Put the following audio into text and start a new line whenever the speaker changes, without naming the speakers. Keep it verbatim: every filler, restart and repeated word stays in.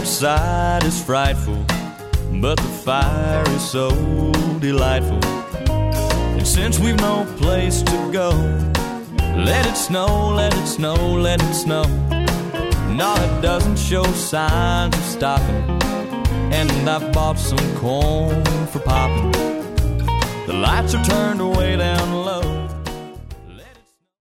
outside is frightful, but the fire is so delightful. And since we've no place to go, let it snow, let it snow, let it snow. No, it doesn't show signs of stopping. And I've bought some corn for popping. The lights are turned way down